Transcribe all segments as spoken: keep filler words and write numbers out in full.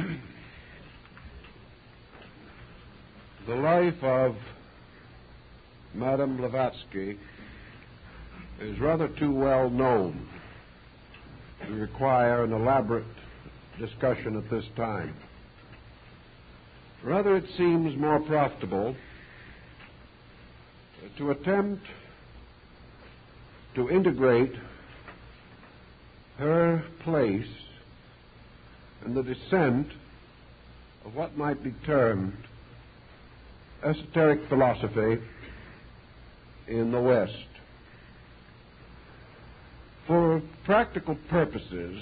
The life of Madame Blavatsky is rather too well known to require an elaborate discussion at this time. Rather, it seems more profitable to attempt to integrate her place in the descent of what might be termed esoteric philosophy in the West. For practical purposes,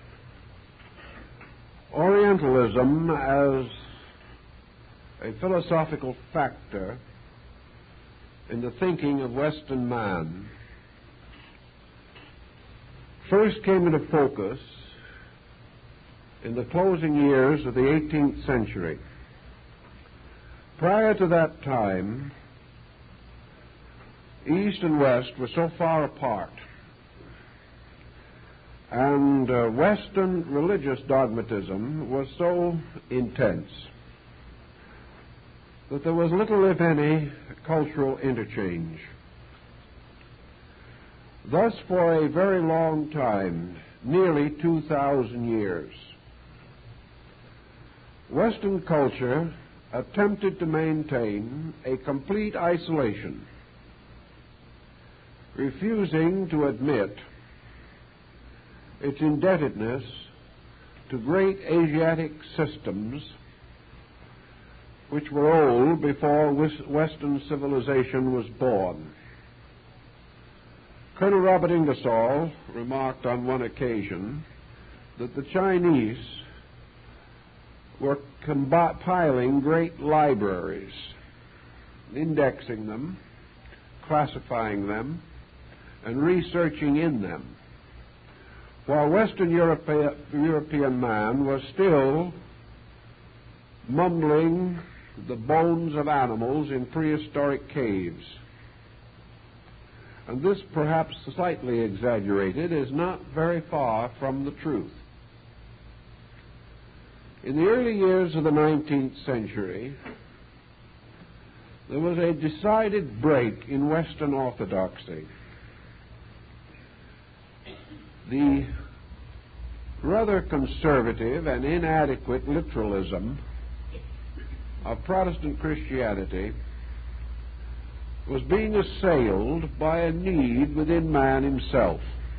Orientalism as a philosophical factor in the thinking of Western man first came into focus in the closing years of the eighteenth century. Prior to that time, East and West were so far apart, and uh, Western religious dogmatism was so intense that there was little, if any, cultural interchange. Thus, for a very long time, nearly two thousand years, Western culture attempted to maintain a complete isolation, refusing to admit its indebtedness to great Asiatic systems which were old before Western civilization was born. Colonel Robert Ingersoll remarked on one occasion that the Chinese were compiling great libraries, indexing them, classifying them, and researching in them, while Western Europe, European man was still mumbling the bones of animals in prehistoric caves. And this, perhaps slightly exaggerated, is not very far from the truth. In the early years of the nineteenth century, there was a decided break in Western orthodoxy. The rather conservative and inadequate literalism of Protestant Christianity was being assailed by a need within man himself.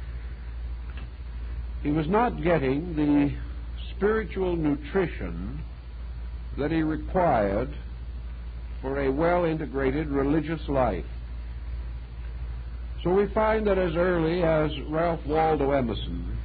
He was not getting the spiritual nutrition that he required for a well-integrated religious life. So we find that as early as Ralph Waldo Emerson,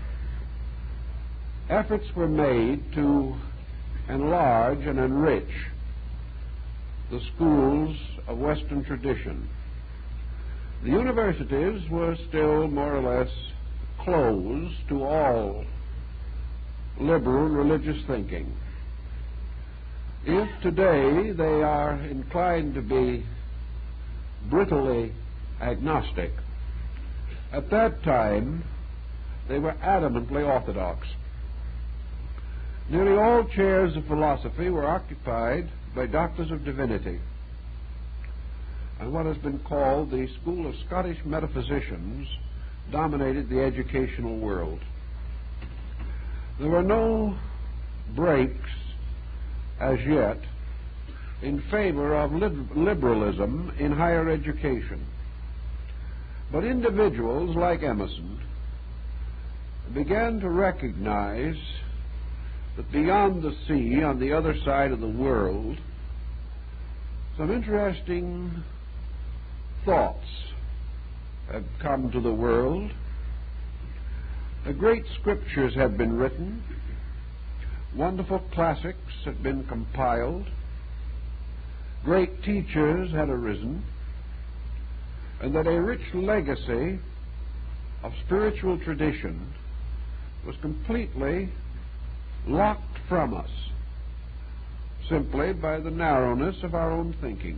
efforts were made to enlarge and enrich the schools of Western tradition. The universities were still more or less closed to all liberal religious thinking. If today they are inclined to be brittly agnostic, at that time they were adamantly orthodox. Nearly all chairs of philosophy were occupied by doctors of divinity, and what has been called the school of Scottish metaphysicians dominated the educational world. There were no breaks as yet in favor of liberalism in higher education, but individuals like Emerson began to recognize that beyond the sea, on the other side of the world, some interesting thoughts had come to the world. The great scriptures had been written, wonderful classics had been compiled, great teachers had arisen, and that a rich legacy of spiritual tradition was completely locked from us simply by the narrowness of our own thinking.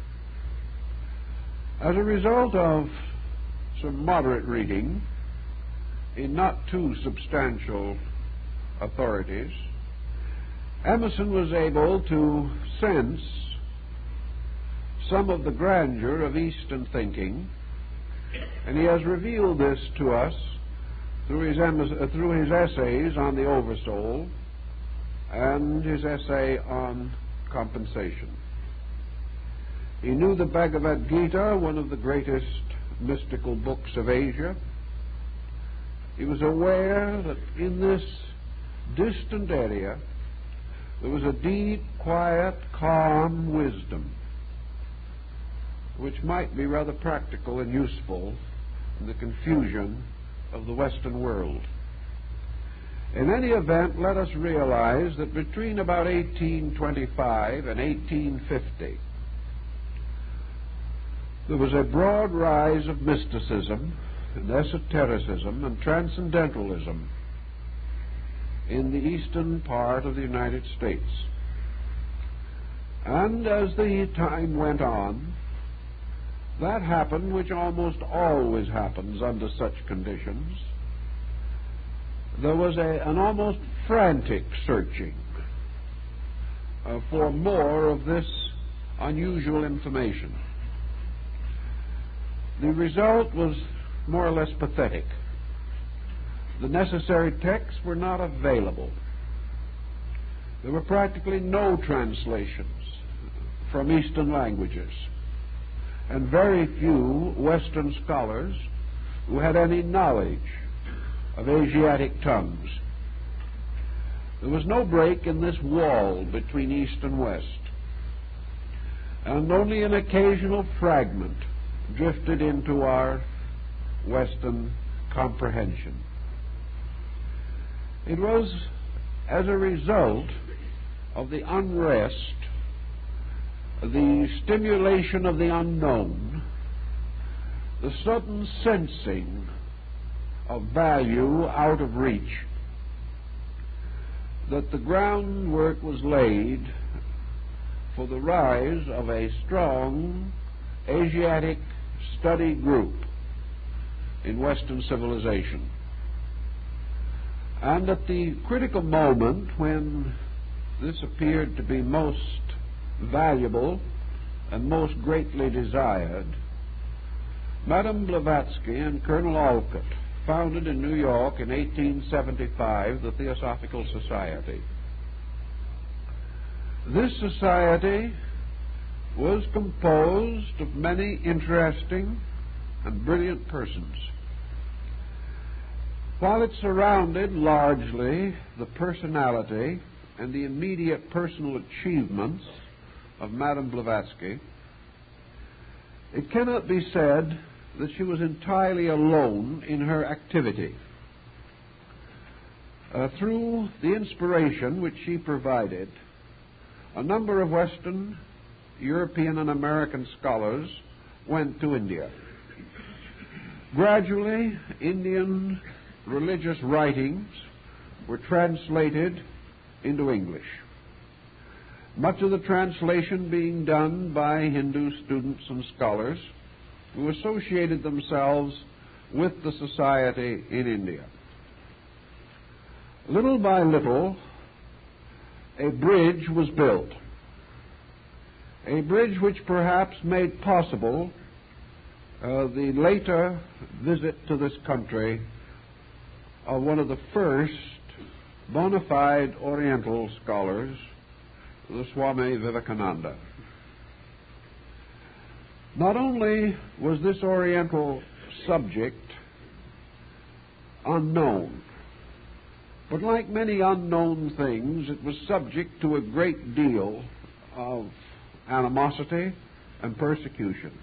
As a result of some moderate reading in not too substantial authorities, Emerson was able to sense some of the grandeur of Eastern thinking, and he has revealed this to us through his, uh, through his essays on the Oversoul and his essay on compensation. He knew the Bhagavad Gita, one of the greatest mystical books of Asia. He was aware that in this distant area there was a deep, quiet, calm wisdom which might be rather practical and useful in the confusion of the Western world. In any event, let us realize that between about eighteen twenty-five and eighteen fifty, there was a broad rise of mysticism and esotericism and transcendentalism in the eastern part of the United States. And as the time went on, that happened which almost always happens under such conditions. There was a, an almost frantic searching uh, for more of this unusual information. The result was more or less pathetic. The necessary texts were not available. There were practically no translations from Eastern languages, and very few Western scholars who had any knowledge of Asiatic tongues. There was no break in this wall between East and West, and only an occasional fragment drifted into our Western comprehension. It was as a result of the unrest, the stimulation of the unknown, the sudden sensing of value out of reach, that the groundwork was laid for the rise of a strong Asiatic study group in Western civilization. And at the critical moment when this appeared to be most valuable and most greatly desired, Madame Blavatsky and Colonel Olcott founded in New York in eighteen seventy-five the Theosophical Society. This society was composed of many interesting and brilliant persons. While it surrounded largely the personality and the immediate personal achievements of Madame Blavatsky, it cannot be said that she was entirely alone in her activity. Uh, through the inspiration which she provided, a number of Western, European, and American scholars went to India. Gradually, Indian religious writings were translated into English, much of the translation being done by Hindu students and scholars who associated themselves with the society in India. Little by little, a bridge was built, a bridge which perhaps made possible uh, the later visit to this country of one of the first bona fide Oriental scholars, the Swami Vivekananda. Not only was this Oriental subject unknown, but like many unknown things, it was subject to a great deal of animosity and persecution.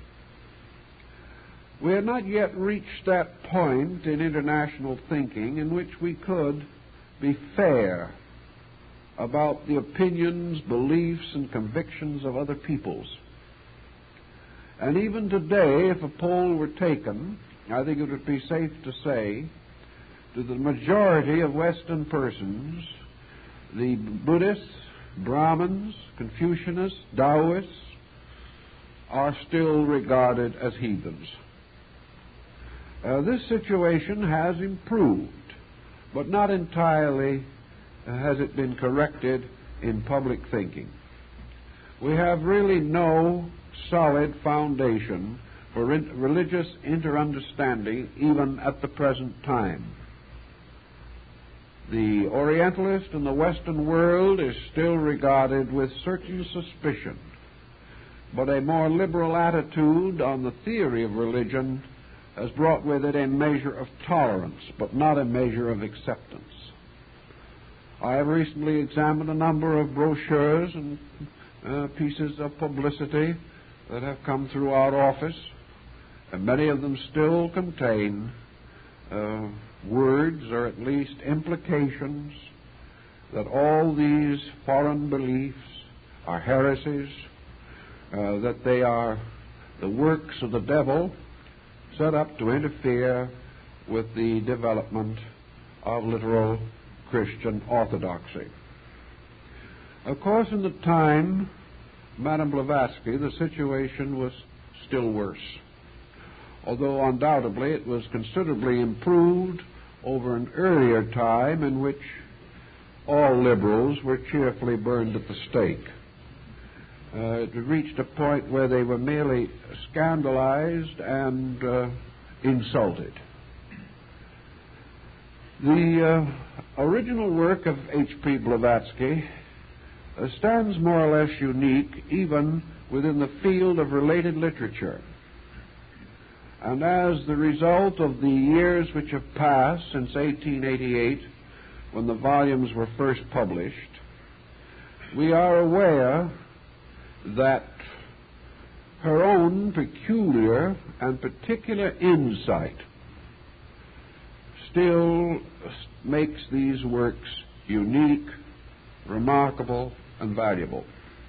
We had not yet reached that point in international thinking in which we could be fair about the opinions, beliefs, and convictions of other peoples. And even today, if a poll were taken, I think it would be safe to say to the majority of Western persons, the Buddhists, Brahmins, Confucianists, Taoists are still regarded as heathens. Uh, this situation has improved, but not entirely uh, has it been corrected in public thinking. We have really no solid foundation for re- religious inter-understanding even at the present time. The Orientalist in the Western world is still regarded with certain suspicion, but a more liberal attitude on the theory of religion has brought with it a measure of tolerance, but not a measure of acceptance. I have recently examined a number of brochures and uh, pieces of publicity that have come through our office, and many of them still contain uh, words, or at least implications, that all these foreign beliefs are heresies, uh, that they are the works of the devil set up to interfere with the development of literal Christian orthodoxy. Of course, in the time Madame Blavatsky, the situation was still worse, although undoubtedly it was considerably improved over an earlier time in which all liberals were cheerfully burned at the stake. Uh, it reached a point where they were merely scandalized and uh, insulted. The uh, original work of H P Blavatsky uh, stands more or less unique even within the field of related literature. And as the result of the years which have passed since eighteen eighty-eight, when the volumes were first published, we are aware that her own peculiar and particular insight still makes these works unique, remarkable, and valuable.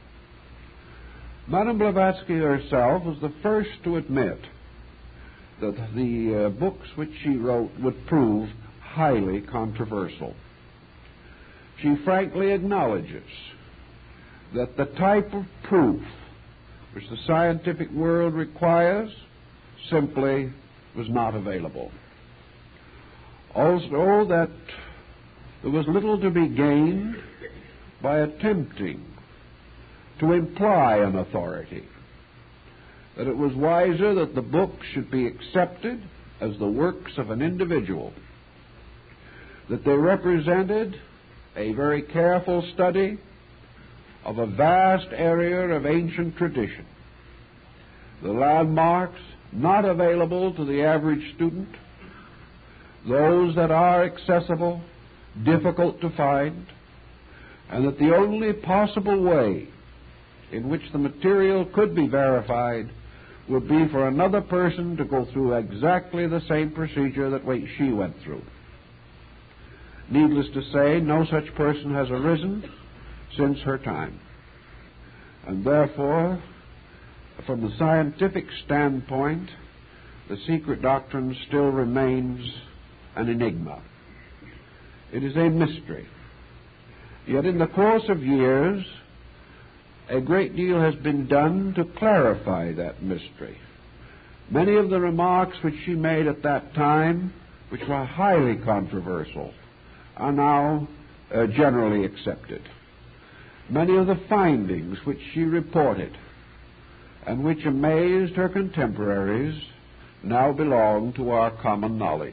Madame Blavatsky herself was the first to admit that the uh, books which she wrote would prove highly controversial. She frankly acknowledges that the type of proof which the scientific world requires simply was not available. Also, that there was little to be gained by attempting to imply an authority, that it was wiser that the books should be accepted as the works of an individual, that they represented a very careful study of a vast area of ancient tradition, the landmarks not available to the average student, those that are accessible, difficult to find, and that the only possible way in which the material could be verified would be for another person to go through exactly the same procedure that she went through. Needless to say, no such person has arisen since her time. And therefore, from the scientific standpoint, the secret doctrine still remains an enigma. It is a mystery. Yet in the course of years, a great deal has been done to clarify that mystery. Many of the remarks which she made at that time, which were highly controversial, are now uh, generally accepted. Many of the findings which she reported and which amazed her contemporaries now belong to our common knowledge.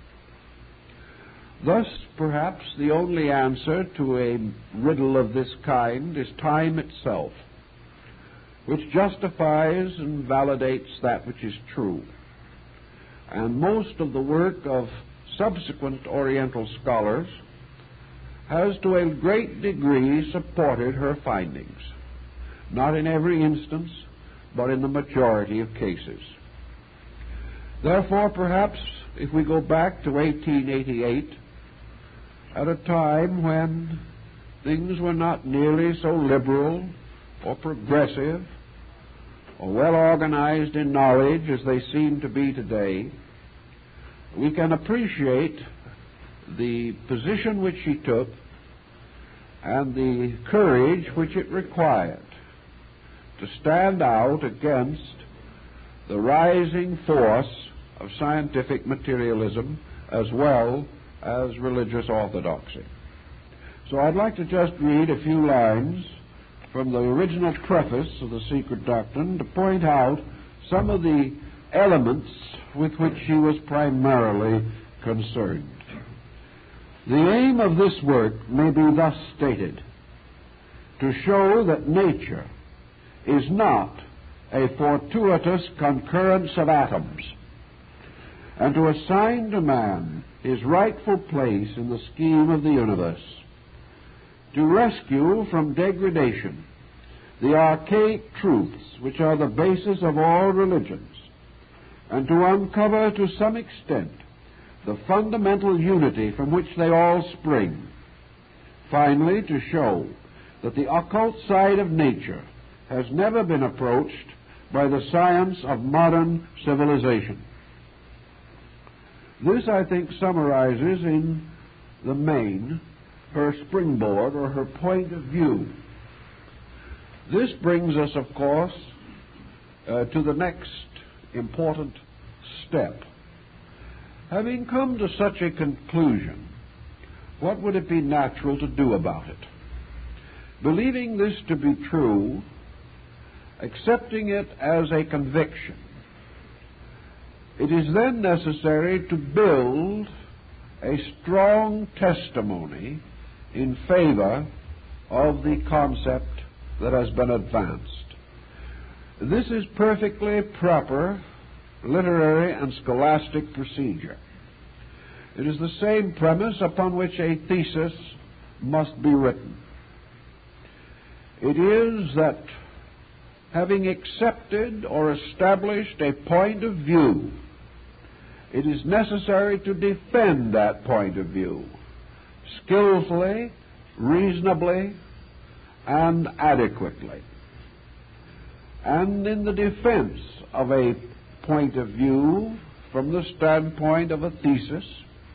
Thus, perhaps the only answer to a riddle of this kind is time itself, which justifies and validates that which is true. And most of the work of subsequent Oriental scholars has to a great degree supported her findings, not in every instance, but in the majority of cases. Therefore, perhaps, if we go back to eighteen eighty-eight, at a time when things were not nearly so liberal or progressive or well organized in knowledge as they seem to be today, we can appreciate the position which she took and the courage which it required to stand out against the rising force of scientific materialism as well as religious orthodoxy. So I'd like to just read a few lines from the original preface of The Secret Doctrine to point out some of the elements with which she was primarily concerned. The aim of this work may be thus stated: to show that nature is not a fortuitous concurrence of atoms, and to assign to man his rightful place in the scheme of the universe, to rescue from degradation the archaic truths which are the basis of all religions, and to uncover to some extent the fundamental unity from which they all spring. Finally, to show that the occult side of nature has never been approached by the science of modern civilization. This, I think, summarizes in the main her springboard or her point of view. This brings us, of course, uh, to the next important step. Having come to such a conclusion, what would it be natural to do about it? Believing this to be true, accepting it as a conviction, it is then necessary to build a strong testimony in favor of the concept that has been advanced. This is perfectly proper literary and scholastic procedure. It is the same premise upon which a thesis must be written. It is that having accepted or established a point of view, it is necessary to defend that point of view skillfully, reasonably, and adequately. And in the defense of a point of view from the standpoint of a thesis,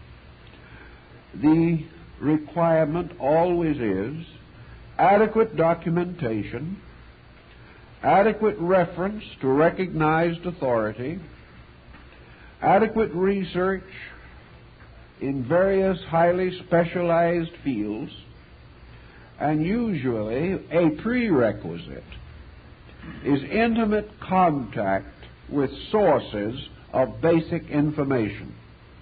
the requirement always is adequate documentation, adequate reference to recognized authority, adequate research in various highly specialized fields, and usually a prerequisite is intimate contact with sources of basic information.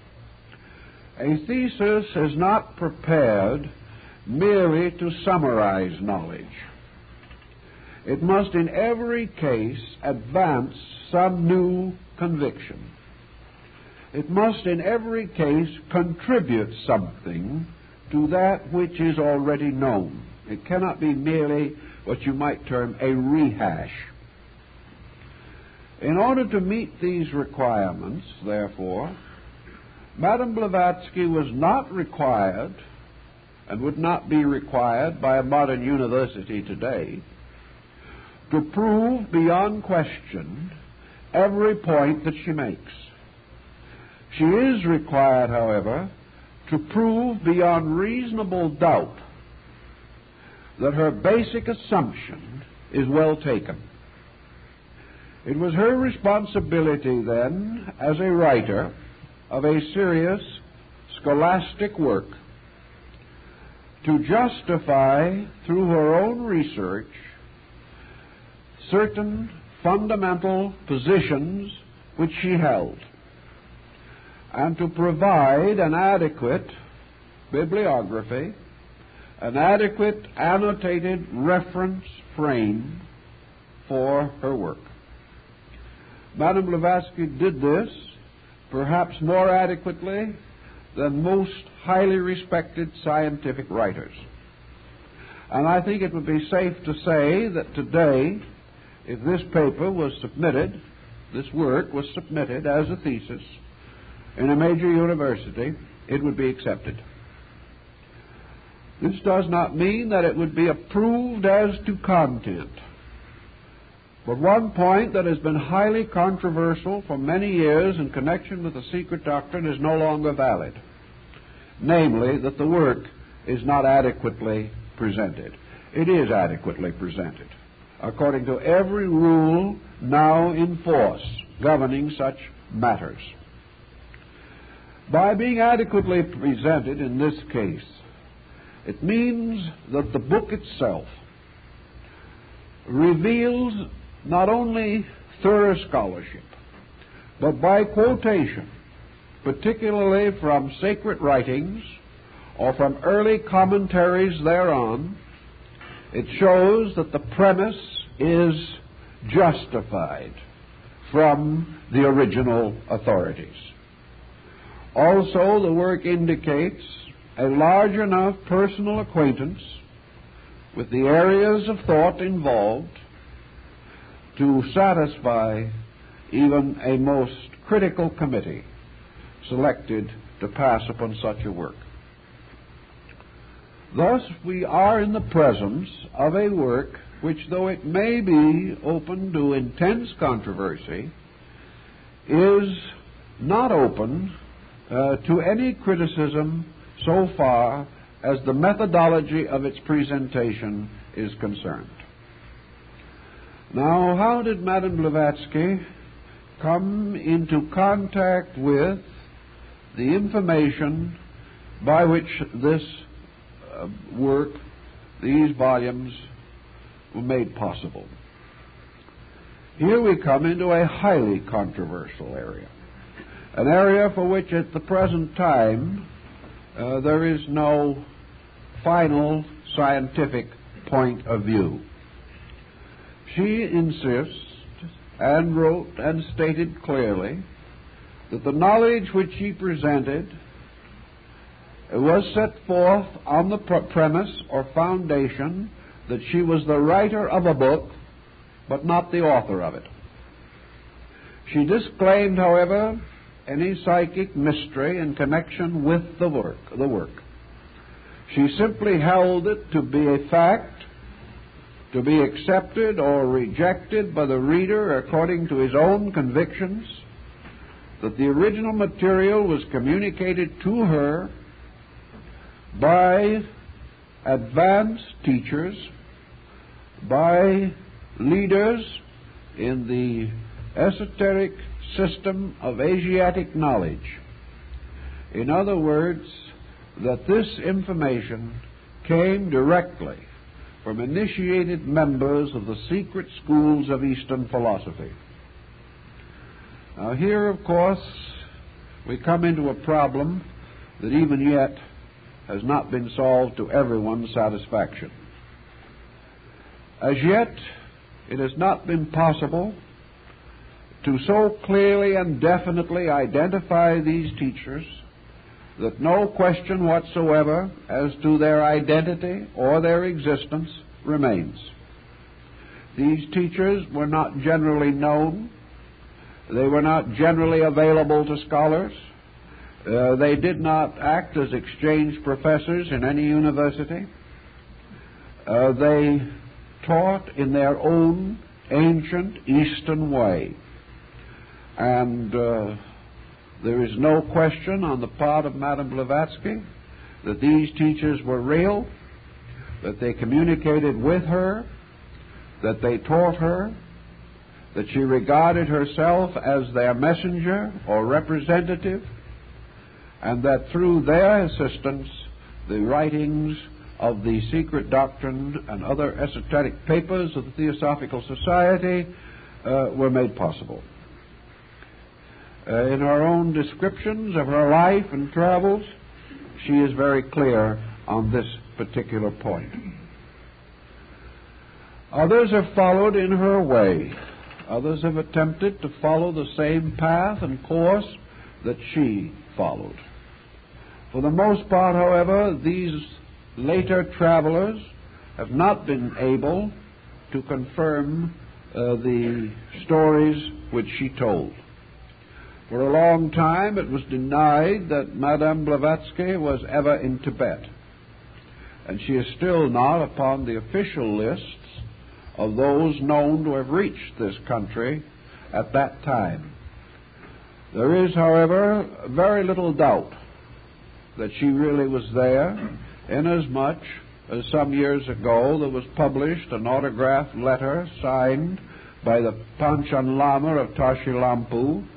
A thesis is not prepared merely to summarize knowledge. It must in every case advance some new conviction. It must in every case contribute something to that which is already known. It cannot be merely what you might term a rehash. In order to meet these requirements, therefore, Madame Blavatsky was not required, and would not be required by a modern university today, to prove beyond question every point that she makes. She is required, however, to prove beyond reasonable doubt that her basic assumption is well taken. It was her responsibility then, as a writer of a serious scholastic work, to justify through her own research certain fundamental positions which she held, and to provide an adequate bibliography, an adequate annotated reference frame for her work. Madame Blavatsky did this perhaps more adequately than most highly respected scientific writers. And I think it would be safe to say that today, if this paper was submitted, this work was submitted as a thesis in a major university, it would be accepted. This does not mean that it would be approved as to content. But one point that has been highly controversial for many years in connection with the secret doctrine is no longer valid. Namely, that the work is not adequately presented. It is adequately presented, according to every rule now in force governing such matters. By being adequately presented in this case, It means that the book itself reveals not only thorough scholarship, but by quotation, particularly from sacred writings or from early commentaries thereon, it shows that the premise is justified from the original authorities. Also, the work indicates a large enough personal acquaintance with the areas of thought involved to satisfy even a most critical committee selected to pass upon such a work. Thus, we are in the presence of a work which, though it may be open to intense controversy, is not open uh, to any criticism so far as the methodology of its presentation is concerned. Now, how did Madame Blavatsky come into contact with the information by which this uh, work, these volumes, were made possible? Here we come into a highly controversial area, an area for which at the present time uh, there is no final scientific point of view. She insists and wrote and stated clearly that the knowledge which she presented was set forth on the pr- premise or foundation that she was the writer of a book, but not the author of it. She disclaimed, however, any psychic mystery in connection with the work. The work. She simply held it to be a fact, to be accepted or rejected by the reader according to his own convictions, that the original material was communicated to her by advanced teachers, by leaders in the esoteric system of Asiatic knowledge. In other words, that this information came directly from initiated members of the secret schools of Eastern philosophy. Now here, of course, we come into a problem that even yet has not been solved to everyone's satisfaction. As yet, it has not been possible to so clearly and definitely identify these teachers that no question whatsoever as to their identity or their existence remains. These teachers were not generally known. They were not generally available to scholars. Uh, they did not act as exchange professors in any university. Uh, they taught in their own ancient Eastern way. And uh, there is no question on the part of Madame Blavatsky that these teachers were real, that they communicated with her, that they taught her, that she regarded herself as their messenger or representative, and that through their assistance the writings of the secret doctrine and other esoteric papers of the Theosophical Society uh, were made possible. Uh, in her own descriptions of her life and travels, she is very clear on this particular point. Others have followed in her way. Others have attempted to follow the same path and course that she followed. For the most part, however, these later travelers have not been able to confirm uh, the stories which she told. For a long time it was denied that Madame Blavatsky was ever in Tibet, and she is still not upon the official lists of those known to have reached this country at that time. There is, however, very little doubt that she really was there, inasmuch as some years ago there was published an autographed letter signed by the Panchen Lama of Tashilampu,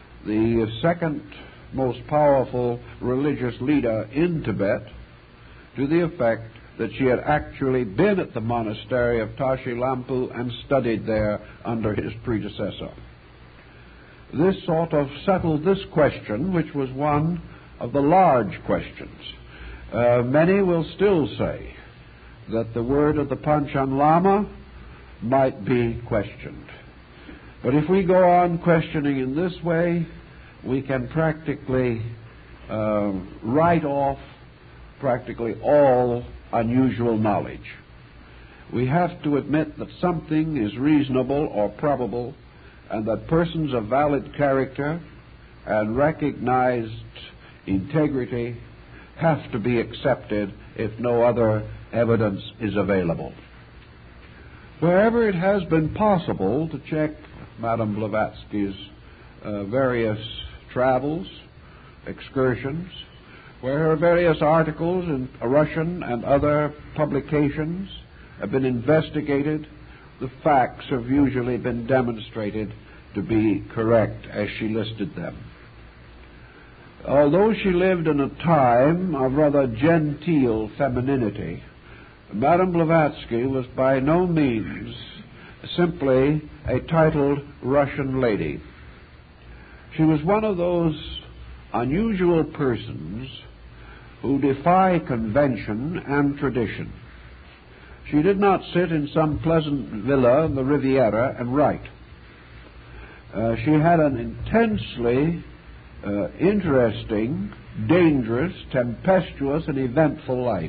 the second most powerful religious leader in Tibet, to the effect that she had actually been at the monastery of Tashilampu and studied there under his predecessor. This sort of settled this question, which was one of the large questions. Uh, many will still say that the word of the Panchen Lama might be questioned. But if we go on questioning in this way, we can practically uh, write off practically all unusual knowledge. We have to admit that something is reasonable or probable, and that persons of valid character and recognized integrity have to be accepted if no other evidence is available. Wherever it has been possible to check Madame Blavatsky's uh, various travels, excursions, where her various articles in Russian and other publications have been investigated, the facts have usually been demonstrated to be correct as she listed them. Although she lived in a time of rather genteel femininity, Madame Blavatsky was by no means simply a titled Russian lady. She was one of those unusual persons who defy convention and tradition. She did not sit in some pleasant villa in the Riviera and write. Uh, she had an intensely uh, interesting, dangerous, tempestuous, and eventful life.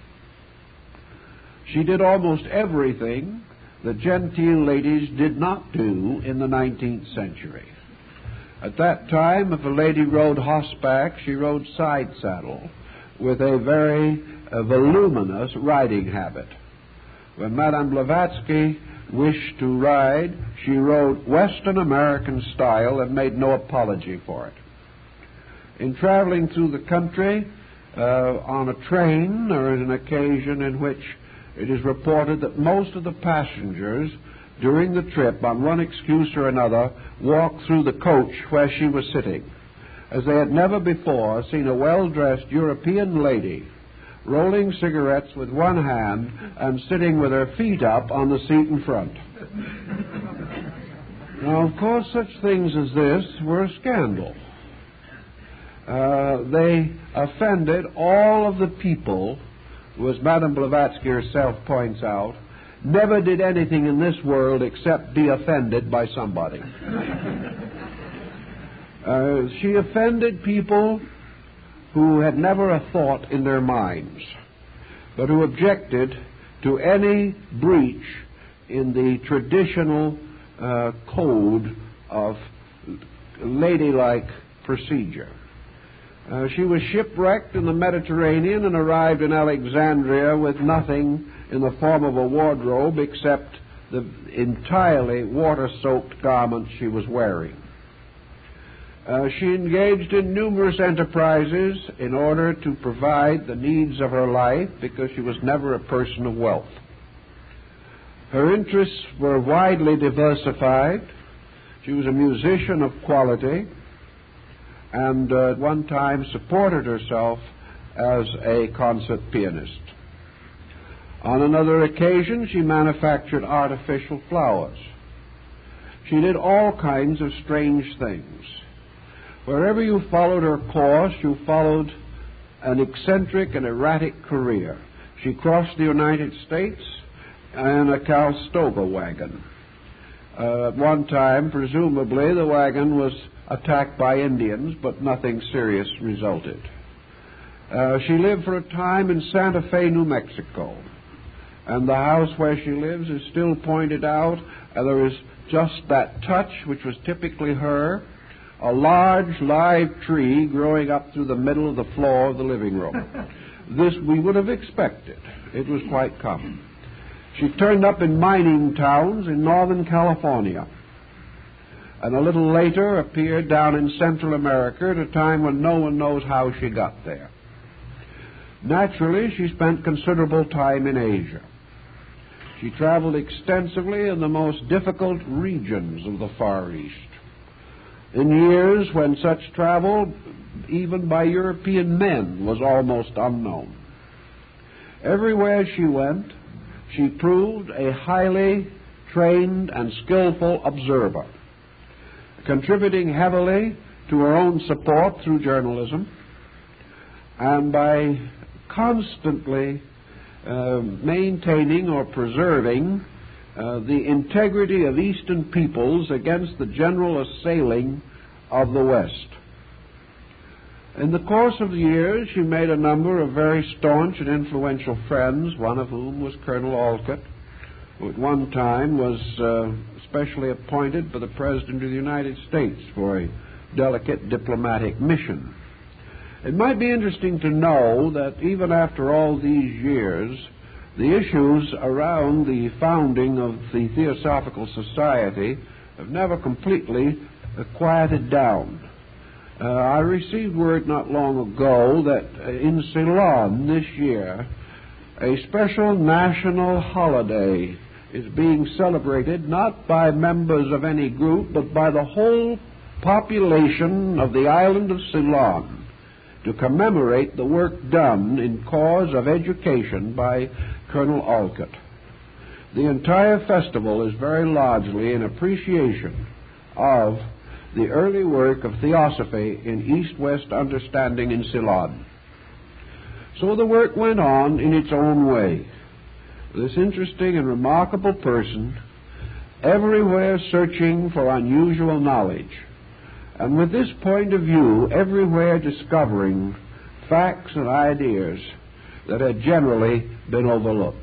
She did almost everything that genteel ladies did not do in the nineteenth century. At that time, if a lady rode horseback, she rode side saddle with a very uh, voluminous riding habit. When Madame Blavatsky wished to ride, she rode Western American style and made no apology for it. In traveling through the country uh, on a train, there is an occasion in which it is reported that most of the passengers during the trip, on one excuse or another, walked through the coach where she was sitting, as they had never before seen a well-dressed European lady rolling cigarettes with one hand and sitting with her feet up on the seat in front. Now, of course, such things as this were a scandal. Uh, they offended all of the people who, as Madame Blavatsky herself points out, never did anything in this world except be offended by somebody. uh, she offended people who had never a thought in their minds, but who objected to any breach in the traditional uh, code of ladylike procedure. Uh, she was shipwrecked in the Mediterranean and arrived in Alexandria with nothing in the form of a wardrobe except the entirely water-soaked garments she was wearing. Uh, she engaged in numerous enterprises in order to provide the needs of her life because she was never a person of wealth. Her interests were widely diversified. She was a musician of quality and uh, at one time supported herself as a concert pianist. On another occasion, she manufactured artificial flowers. She did all kinds of strange things. Wherever you followed her course, you followed an eccentric and erratic career. She crossed the United States in a Calstoga wagon. Uh, at one time, presumably, the wagon was attacked by Indians, but nothing serious resulted. Uh, she lived for a time in Santa Fe, New Mexico, and the house where she lives is still pointed out, and there is just that touch which was typically her, a large live tree growing up through the middle of the floor of the living room. This we would have expected. It was quite common. She turned up in mining towns in Northern California, and a little later appeared down in Central America at a time when no one knows how she got there. Naturally, she spent considerable time in Asia. She traveled extensively in the most difficult regions of the Far East, in years when such travel, even by European men, was almost unknown. Everywhere she went, she proved a highly trained and skillful observer, contributing heavily to her own support through journalism, and by constantly uh, maintaining or preserving uh, the integrity of Eastern peoples against the general assailing of the West. In the course of the years, she made a number of very staunch and influential friends, one of whom was Colonel Olcott, who at one time was uh, specially appointed by the President of the United States for a delicate diplomatic mission. It might be interesting to know that even after all these years, the issues around the founding of the Theosophical Society have never completely uh, quieted down. Uh, I received word not long ago that uh, in Ceylon this year, a special national holiday is being celebrated not by members of any group, but by the whole population of the island of Ceylon to commemorate the work done in cause of education by Colonel Olcott. The entire festival is very largely an appreciation of the early work of theosophy in East-West understanding in Ceylon. So the work went on in its own way. This interesting and remarkable person, everywhere searching for unusual knowledge, and with this point of view, everywhere discovering facts and ideas that had generally been overlooked.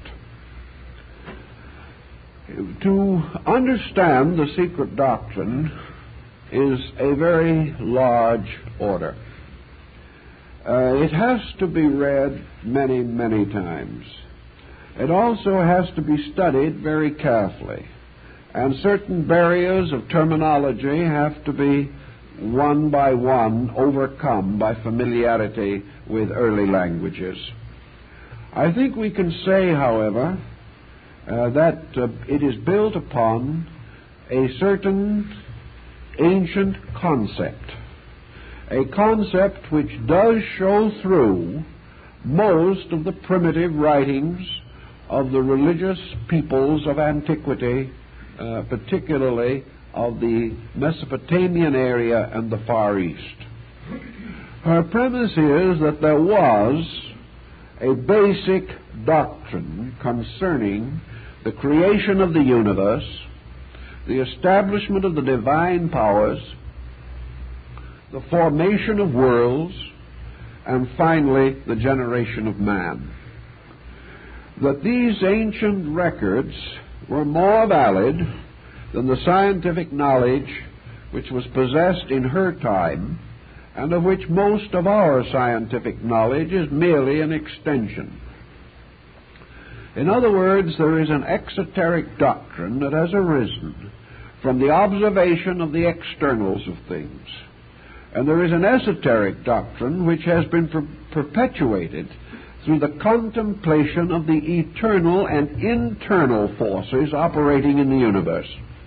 To understand the secret doctrine is a very large order. Uh, it has to be read many, many times. It also has to be studied very carefully, and certain barriers of terminology have to be one by one overcome by familiarity with early languages. I think we can say, however, uh, that uh, it is built upon a certain ancient concept, a concept which does show through most of the primitive writings of the religious peoples of antiquity, uh, particularly of the Mesopotamian area and the Far East. Her premise is that there was a basic doctrine concerning the creation of the universe, the establishment of the divine powers, the formation of worlds, and finally the generation of man. That these ancient records were more valid than the scientific knowledge which was possessed in her time, and of which most of our scientific knowledge is merely an extension. In other words, there is an exoteric doctrine that has arisen from the observation of the externals of things, and there is an esoteric doctrine which has been per- perpetuated through the contemplation of the eternal and internal forces operating in the universe.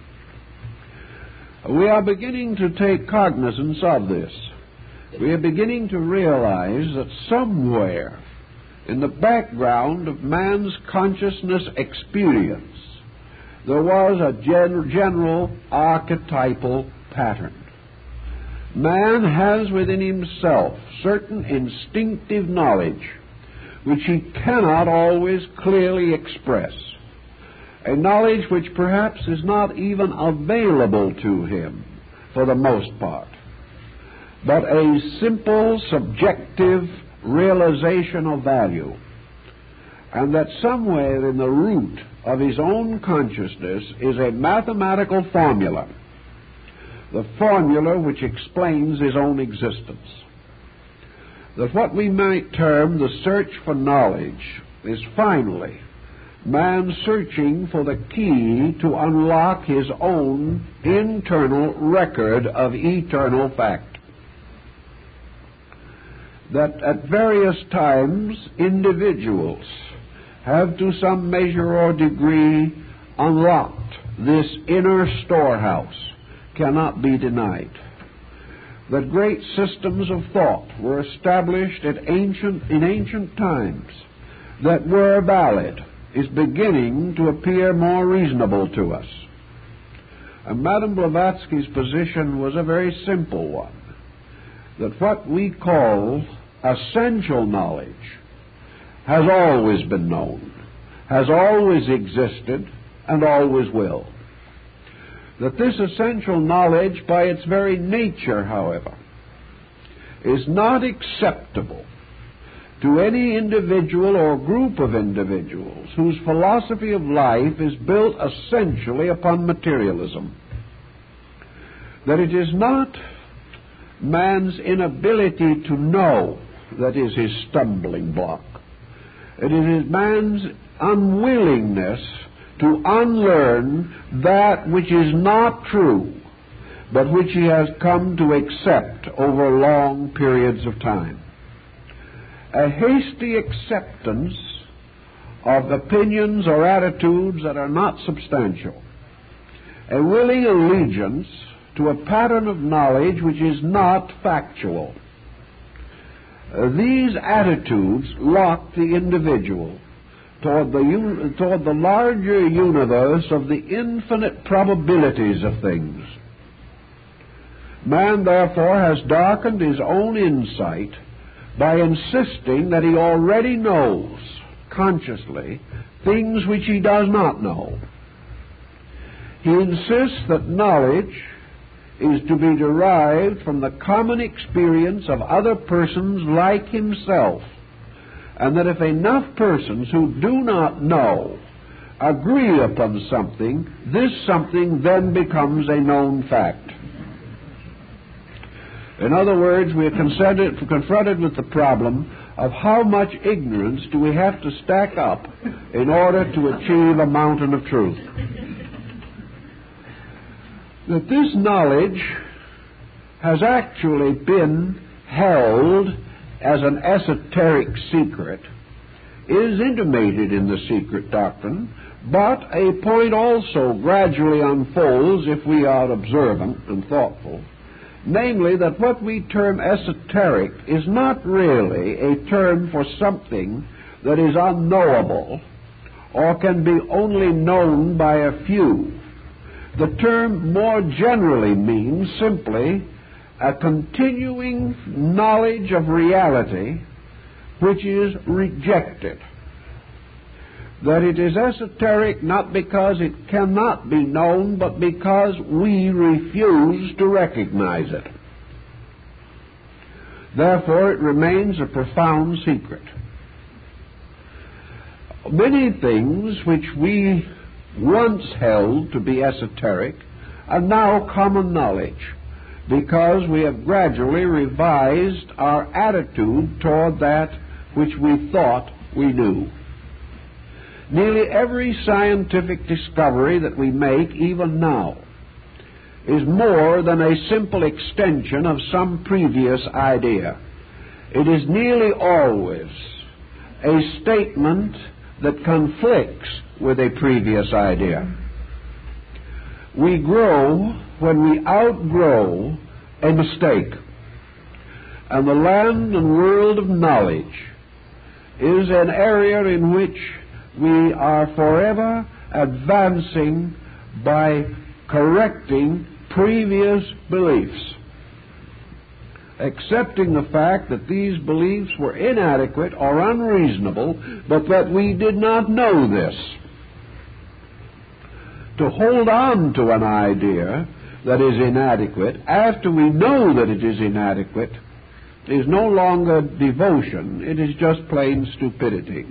We are beginning to take cognizance of this. We are beginning to realize that somewhere in the background of man's consciousness experience there was a gen- general archetypal pattern. Man has within himself certain instinctive knowledge which he cannot always clearly express, a knowledge which perhaps is not even available to him for the most part, but a simple subjective realization of value, and that somewhere in the root of his own consciousness is a mathematical formula, the formula which explains his own existence. That what we might term the search for knowledge is finally man searching for the key to unlock his own internal record of eternal fact. That at various times individuals have to some measure or degree unlocked this inner storehouse cannot be denied. That great systems of thought were established at ancient, in ancient times that were valid is beginning to appear more reasonable to us. And Madame Blavatsky's position was a very simple one, that what we call essential knowledge has always been known, has always existed, and always will. That this essential knowledge, by its very nature, however, is not acceptable to any individual or group of individuals whose philosophy of life is built essentially upon materialism. That it is not man's inability to know that is his stumbling block. It is man's unwillingness to unlearn that which is not true, but which he has come to accept over long periods of time. A hasty acceptance of opinions or attitudes that are not substantial, a willing allegiance to a pattern of knowledge which is not factual. Uh, these attitudes lock the individual toward the, un- toward the larger universe of the infinite probabilities of things. Man, therefore, has darkened his own insight by insisting that he already knows, consciously, things which he does not know. He insists that knowledge is to be derived from the common experience of other persons like himself, and that if enough persons who do not know agree upon something, this something then becomes a known fact. In other words, we are confronted, confronted with the problem of how much ignorance do we have to stack up in order to achieve a mountain of truth. That this knowledge has actually been held as an esoteric secret is intimated in the secret doctrine, but a point also gradually unfolds if we are observant and thoughtful, namely that what we term esoteric is not really a term for something that is unknowable or can be only known by a few. The term more generally means simply a continuing knowledge of reality which is rejected. That it is esoteric not because it cannot be known, but because we refuse to recognize it. Therefore, it remains a profound secret. Many things which we once held to be esoteric are now common knowledge, because we have gradually revised our attitude toward that which we thought we knew. Nearly every scientific discovery that we make, even now, is more than a simple extension of some previous idea. It is nearly always a statement that conflicts with a previous idea. We grow when we outgrow a mistake. And the land and world of knowledge is an area in which we are forever advancing by correcting previous beliefs, accepting the fact that these beliefs were inadequate or unreasonable, but that we did not know this. To hold on to an idea that is inadequate after we know that it is inadequate is no longer devotion, it is just plain stupidity.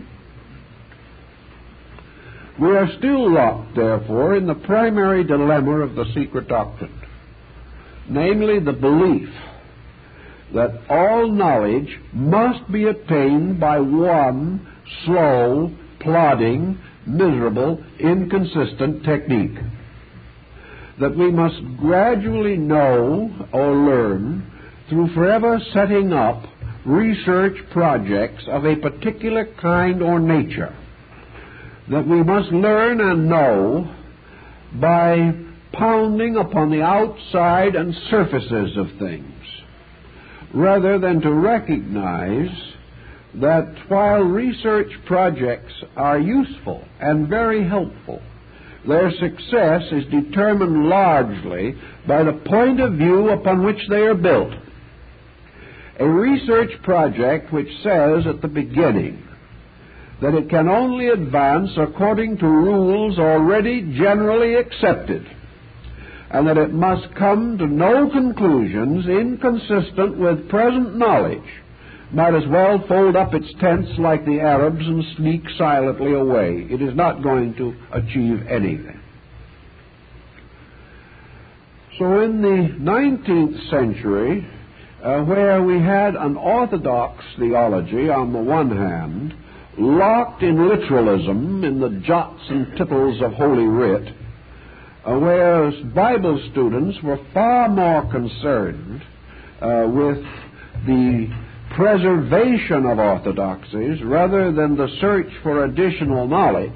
We are still locked, therefore, in the primary dilemma of the secret doctrine, namely the belief that all knowledge must be attained by one slow, plodding, miserable, inconsistent technique. That we must gradually know or learn through forever setting up research projects of a particular kind or nature. That we must learn and know by pounding upon the outside and surfaces of things, rather than to recognize that while research projects are useful and very helpful, their success is determined largely by the point of view upon which they are built. A research project which says at the beginning that it can only advance according to rules already generally accepted, and that it must come to no conclusions inconsistent with present knowledge, might as well fold up its tents like the Arabs and sneak silently away. It is not going to achieve anything. So in the nineteenth century, uh, where we had an orthodox theology on the one hand, locked in literalism in the jots and tittles of Holy Writ, uh, whereas Bible students were far more concerned uh, with the preservation of orthodoxies rather than the search for additional knowledge.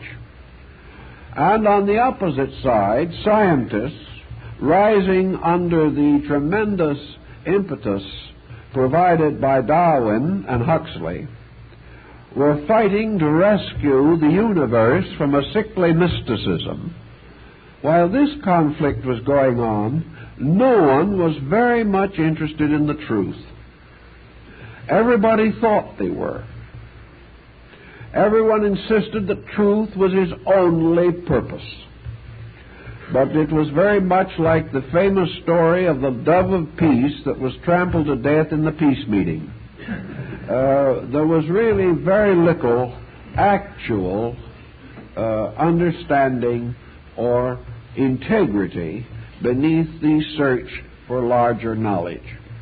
And on the opposite side, scientists, rising under the tremendous impetus provided by Darwin and Huxley, were fighting to rescue the universe from a sickly mysticism. While this conflict was going on, no one was very much interested in the truth. Everybody thought they were. Everyone insisted that truth was his only purpose. But it was very much like the famous story of the dove of peace that was trampled to death in the peace meeting. Uh, there was really very little actual uh, understanding or integrity beneath the search for larger knowledge.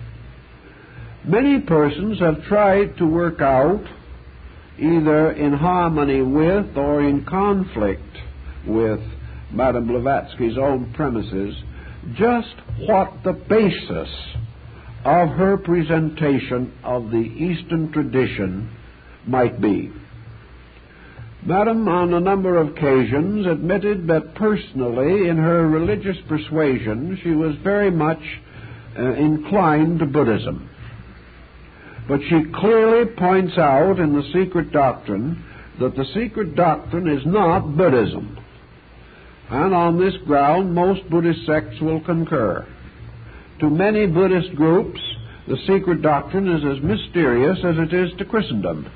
Many persons have tried to work out, either in harmony with or in conflict with Madame Blavatsky's own premises, just what the basis of her presentation of the Eastern tradition might be. Madame, on a number of occasions, admitted that personally, in her religious persuasion, she was very much uh, inclined to Buddhism. But she clearly points out in the Secret Doctrine that the Secret Doctrine is not Buddhism. And on this ground, most Buddhist sects will concur. To many Buddhist groups, the Secret Doctrine is as mysterious as it is to Christendom.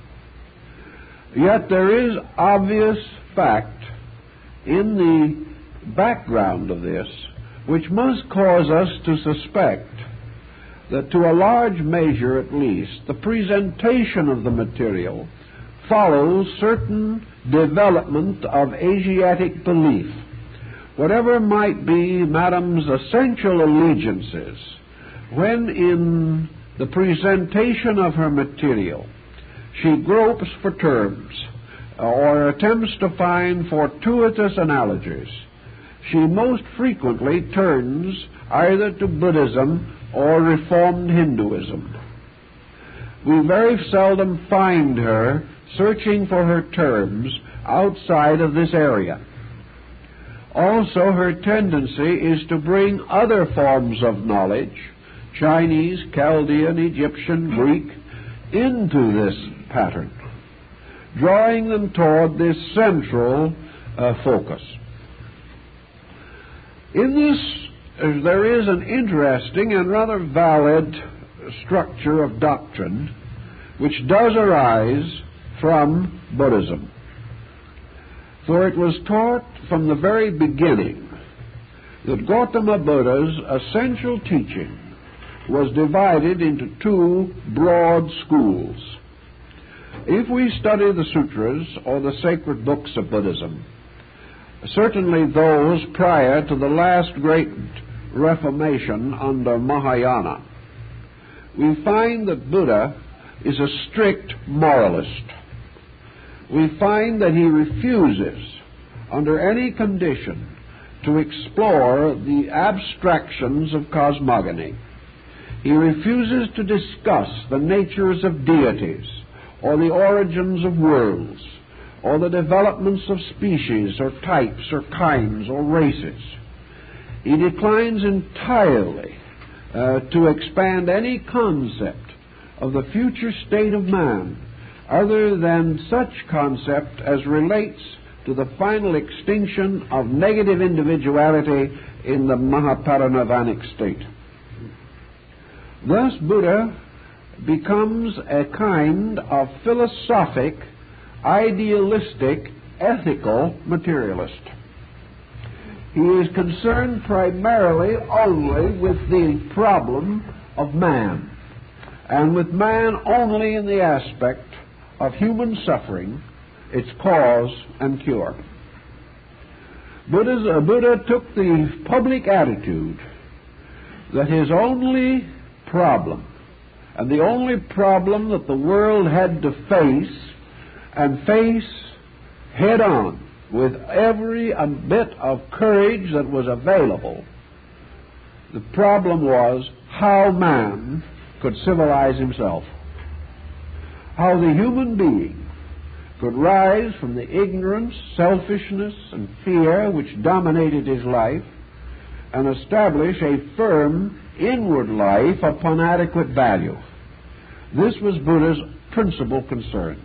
Yet there is obvious fact in the background of this which must cause us to suspect that to a large measure at least, the presentation of the material follows certain development of Asiatic belief. Whatever might be Madame's essential allegiances, when in the presentation of her material she gropes for terms or attempts to find fortuitous analogies, she most frequently turns either to Buddhism or Reformed Hinduism. We very seldom find her searching for her terms outside of this area. Also, her tendency is to bring other forms of knowledge, Chinese, Chaldean, Egyptian, Greek, into this pattern, drawing them toward this central uh, focus. In this Uh, there is an interesting and rather valid structure of doctrine which does arise from Buddhism. For it was taught from the very beginning that Gautama Buddha's essential teaching was divided into two broad schools. If we study the sutras or the sacred books of Buddhism, certainly those prior to the last great Reformation under Mahayana, we find that Buddha is a strict moralist. We find that he refuses, under any condition, to explore the abstractions of cosmogony. He refuses to discuss the natures of deities, or the origins of worlds, or the developments of species, or types, or kinds, or races. He declines entirely uh, to expand any concept of the future state of man other than such concept as relates to the final extinction of negative individuality in the Mahaparinirvanic state. Thus, Buddha becomes a kind of philosophic, idealistic, ethical materialist. He is concerned primarily only with the problem of man, and with man only in the aspect of human suffering, its cause and cure. Buddha's, uh, Buddha took the public attitude that his only problem, and the only problem that the world had to face, and face head on with every a bit of courage that was available, the problem was how man could civilize himself, how the human being could rise from the ignorance, selfishness, and fear which dominated his life and establish a firm inward life upon adequate value. This was Buddha's principal concern.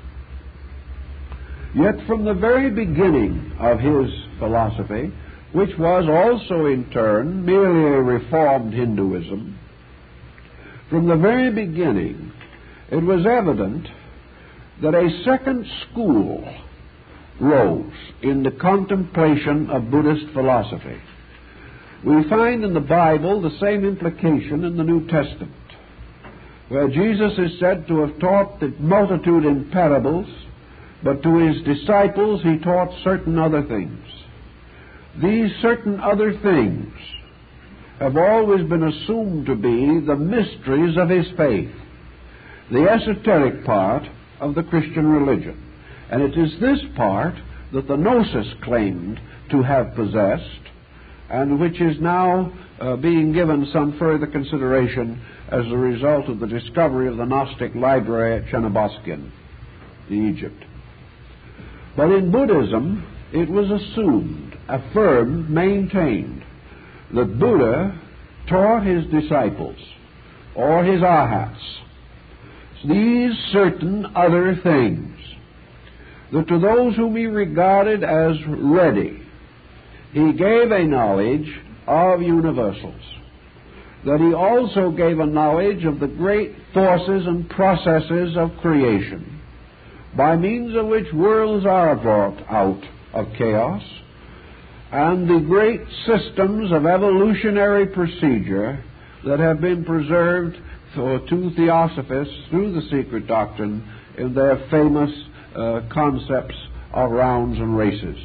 Yet from the very beginning of his philosophy, which was also in turn merely a reformed Hinduism, from the very beginning it was evident that a second school rose in the contemplation of Buddhist philosophy. We find in the Bible the same implication in the New Testament, where Jesus is said to have taught the multitude in parables, but to his disciples he taught certain other things. These certain other things have always been assumed to be the mysteries of his faith, the esoteric part of the Christian religion. And it is this part that the Gnosis claimed to have possessed, and which is now uh, being given some further consideration as a result of the discovery of the Gnostic library at Chernoboskin, Egypt. But in Buddhism, it was assumed, affirmed, maintained, that Buddha taught his disciples, or his arhats, these certain other things, that to those whom he regarded as ready, he gave a knowledge of universals, that he also gave a knowledge of the great forces and processes of creation, by means of which worlds are brought out of chaos, and the great systems of evolutionary procedure that have been preserved for two theosophists through the secret doctrine in their famous uh, concepts of rounds and races.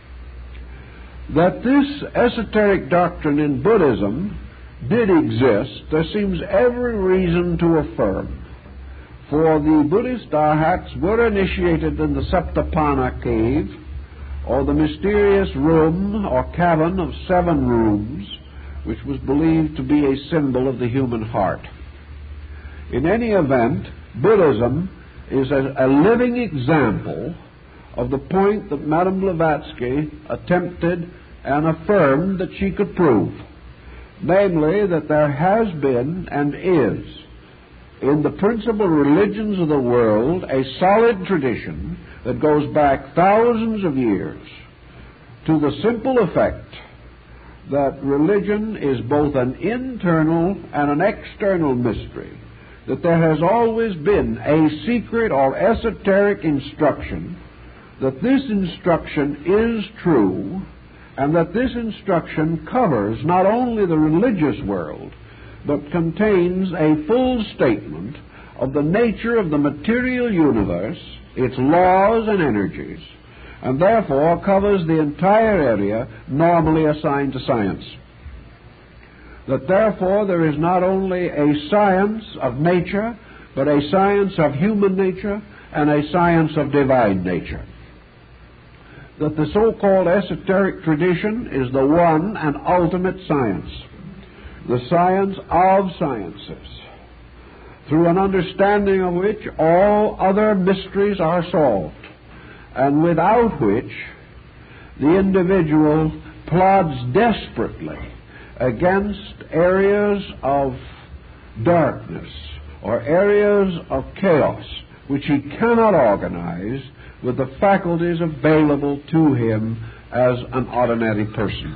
That this esoteric doctrine in Buddhism did exist, there seems every reason to affirm. For the Buddhist arhats were initiated in the Saptapana cave, or the mysterious room or cavern of seven rooms, which was believed to be a symbol of the human heart. In any event, Buddhism is a, a living example of the point that Madame Blavatsky attempted and affirmed that she could prove, namely that there has been and is in the principal religions of the world a solid tradition that goes back thousands of years to the simple effect that religion is both an internal and an external mystery, that there has always been a secret or esoteric instruction, that this instruction is true, and that this instruction covers not only the religious world, but contains a full statement of the nature of the material universe, its laws and energies, and therefore covers the entire area normally assigned to science. That therefore there is not only a science of nature, but a science of human nature and a science of divine nature. That the so-called esoteric tradition is the one and ultimate science, the science of sciences, through an understanding of which all other mysteries are solved, and without which the individual plods desperately against areas of darkness or areas of chaos which he cannot organize with the faculties available to him as an ordinary person.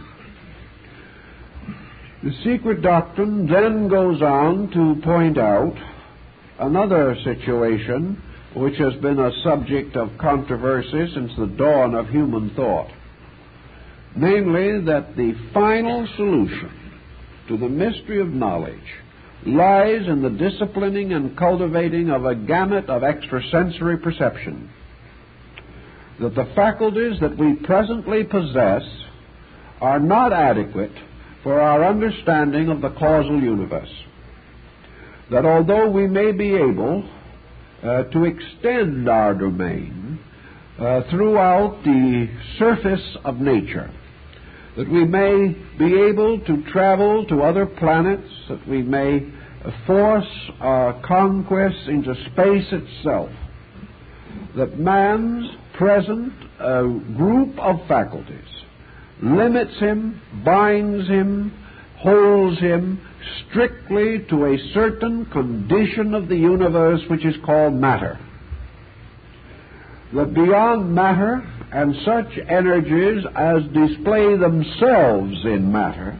The secret doctrine then goes on to point out another situation which has been a subject of controversy since the dawn of human thought, namely that the final solution to the mystery of knowledge lies in the disciplining and cultivating of a gamut of extrasensory perception, that the faculties that we presently possess are not adequate for our understanding of the causal universe, that although we may be able uh, to extend our domain uh, throughout the surface of nature, that we may be able to travel to other planets, that we may force our conquests into space itself, that man's present uh, group of faculties limits him, binds him, holds him strictly to a certain condition of the universe which is called matter. That beyond matter and such energies as display themselves in matter,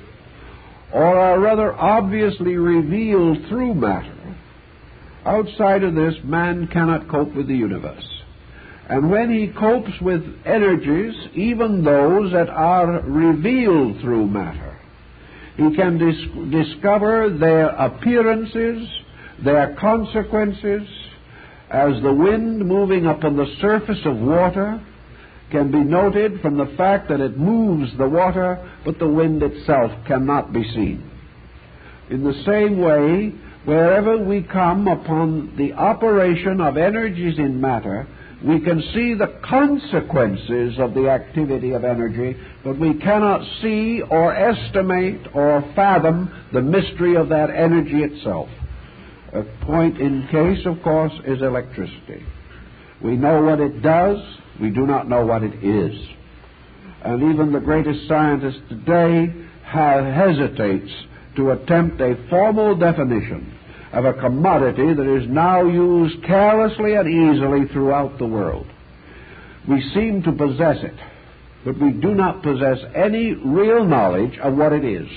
or are rather obviously revealed through matter, outside of this man cannot cope with the universe. And when he copes with energies, even those that are revealed through matter, he can dis- discover their appearances, their consequences, as the wind moving upon the surface of water can be noted from the fact that it moves the water, but the wind itself cannot be seen. In the same way, wherever we come upon the operation of energies in matter, we can see the consequences of the activity of energy, but we cannot see or estimate or fathom the mystery of that energy itself. A point in case, of course, is electricity. We know what it does, we do not know what it is. And even the greatest scientist today ha- hesitates to attempt a formal definition of a commodity that is now used carelessly and easily throughout the world. We seem to possess it, but we do not possess any real knowledge of what it is.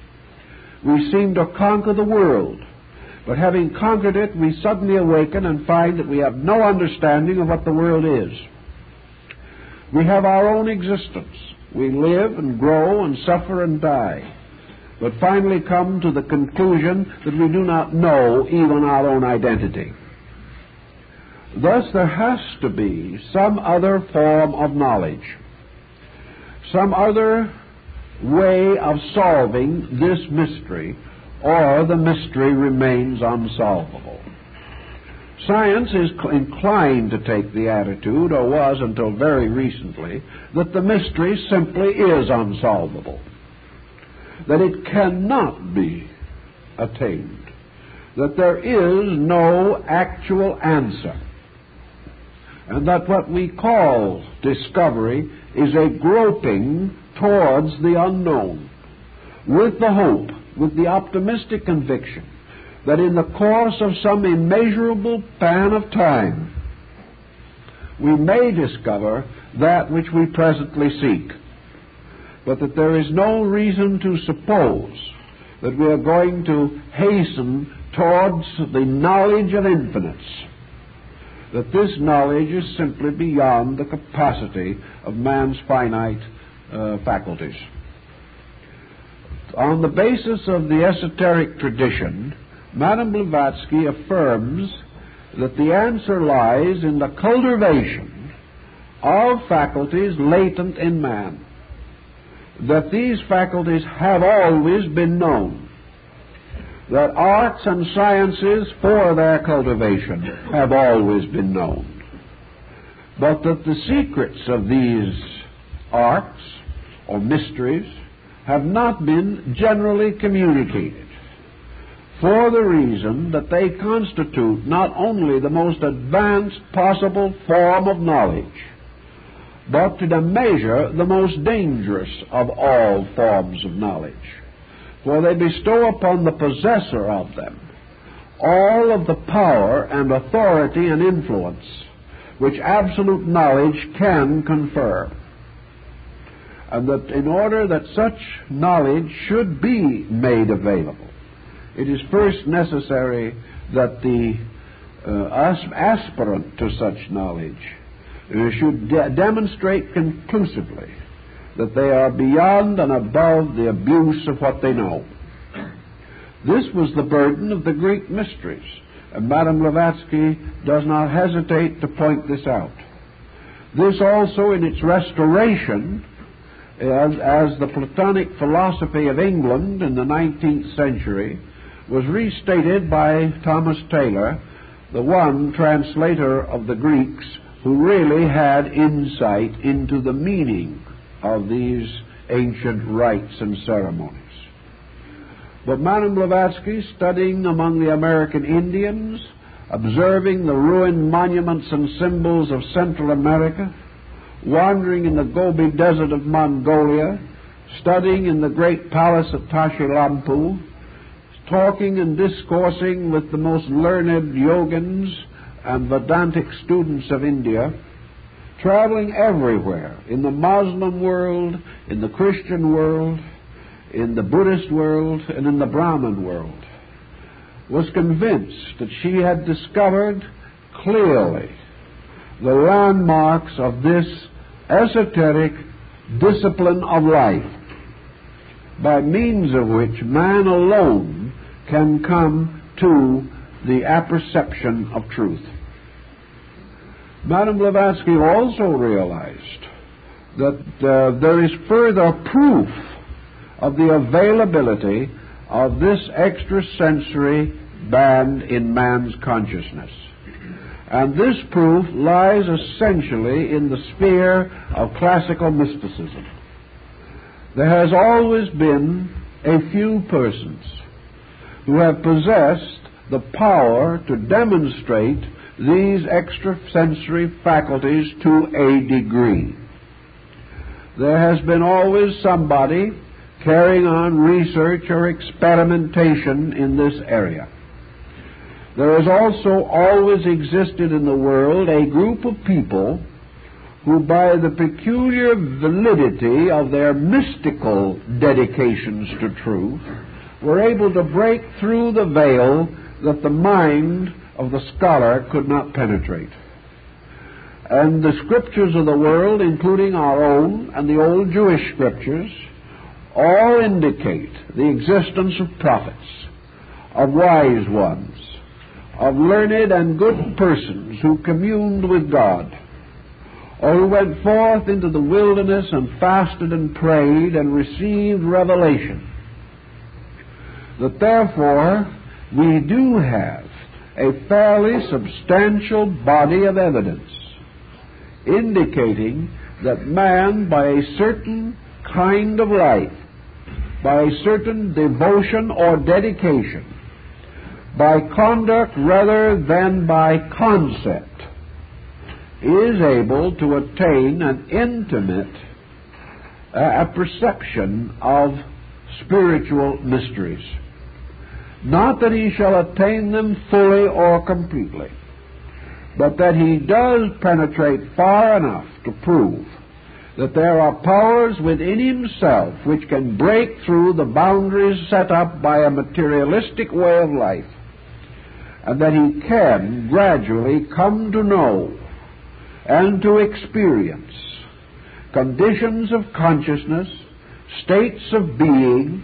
We seem to conquer the world, but having conquered it, we suddenly awaken and find that we have no understanding of what the world is. We have our own existence. We live and grow and suffer and die, but finally come to the conclusion that we do not know even our own identity. Thus, there has to be some other form of knowledge, some other way of solving this mystery, or the mystery remains unsolvable. Science is inclined to take the attitude, or was until very recently, that the mystery simply is unsolvable, that it cannot be attained, that there is no actual answer, and that what we call discovery is a groping towards the unknown, with the hope, with the optimistic conviction that in the course of some immeasurable span of time we may discover that which we presently seek, but that there is no reason to suppose that we are going to hasten towards the knowledge of infinites, that this knowledge is simply beyond the capacity of man's finite uh, faculties. On the basis of the esoteric tradition, Madame Blavatsky affirms that the answer lies in the cultivation of faculties latent in man, that these faculties have always been known, that arts and sciences for their cultivation have always been known, but that the secrets of these arts or mysteries have not been generally communicated, for the reason that they constitute not only the most advanced possible form of knowledge, but to the measure the most dangerous of all forms of knowledge, for they bestow upon the possessor of them all of the power and authority and influence which absolute knowledge can confer. And that in order that such knowledge should be made available, it is first necessary that the uh, aspirant to such knowledge uh, should de- demonstrate conclusively that they are beyond and above the abuse of what they know. This was the burden of the Greek mysteries, and Madame Blavatsky does not hesitate to point this out. This also, in its restoration, as, as the Platonic philosophy of England in the nineteenth century, was restated by Thomas Taylor, the one translator of the Greeks who really had insight into the meaning of these ancient rites and ceremonies. But Madame Blavatsky, studying among the American Indians, observing the ruined monuments and symbols of Central America, wandering in the Gobi Desert of Mongolia, studying in the great palace at Tashilampu, talking and discoursing with the most learned yogins and Vedantic students of India, traveling everywhere, in the Muslim world, in the Christian world, in the Buddhist world, and in the Brahmin world, was convinced that she had discovered clearly the landmarks of this esoteric discipline of life, by means of which man alone can come to the apperception of truth. Madame Blavatsky also realized that uh, there is further proof of the availability of this extrasensory band in man's consciousness. And this proof lies essentially in the sphere of classical mysticism. There has always been a few persons who have possessed the power to demonstrate these extrasensory faculties to a degree. There has been always somebody carrying on research or experimentation in this area. There has also always existed in the world a group of people who, by the peculiar validity of their mystical dedications to truth, were able to break through the veil that the mind of the scholar could not penetrate. And the scriptures of the world, including our own and the old Jewish scriptures, all indicate the existence of prophets, of wise ones, of learned and good persons who communed with God, or who went forth into the wilderness and fasted and prayed and received revelation. That therefore we do have a fairly substantial body of evidence indicating that man, by a certain kind of life, by a certain devotion or dedication, by conduct rather than by concept, is able to attain an intimate uh, perception of spiritual mysteries. Not that he shall attain them fully or completely, but that he does penetrate far enough to prove that there are powers within himself which can break through the boundaries set up by a materialistic way of life, and that he can gradually come to know and to experience conditions of consciousness, states of being,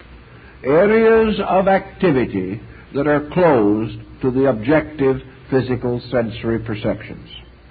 areas of activity that are closed to the objective physical sensory perceptions.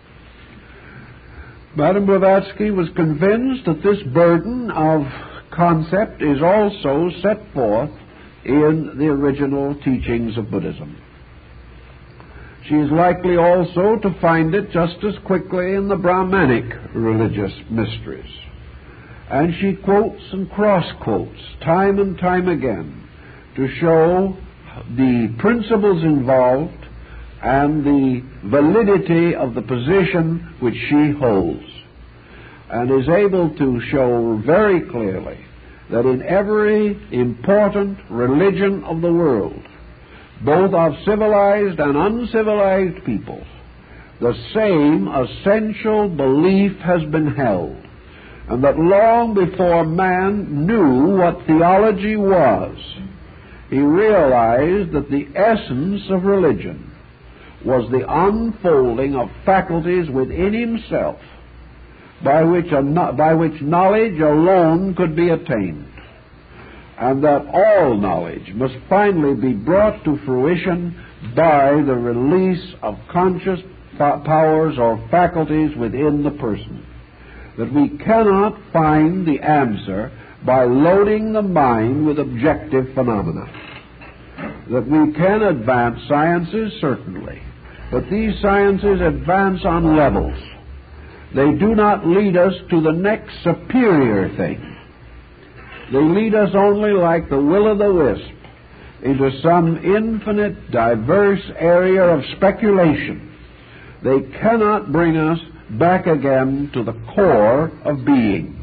Madame Blavatsky was convinced that this burden of concept is also set forth in the original teachings of Buddhism. She is likely also to find it just as quickly in the Brahmanic religious mysteries. And she quotes and cross-quotes time and time again to show the principles involved and the validity of the position which she holds, and is able to show very clearly that in every important religion of the world, both of civilized and uncivilized peoples, the same essential belief has been held, and that long before man knew what theology was, he realized that the essence of religion was the unfolding of faculties within himself by which, a, by which knowledge alone could be attained, and that all knowledge must finally be brought to fruition by the release of conscious powers or faculties within the person. That we cannot find the answer by loading the mind with objective phenomena. That we can advance sciences, certainly, but these sciences advance on levels. They do not lead us to the next superior thing. They lead us only like the will-o'-the-wisp into some infinite, diverse area of speculation. They cannot bring us back again to the core of being.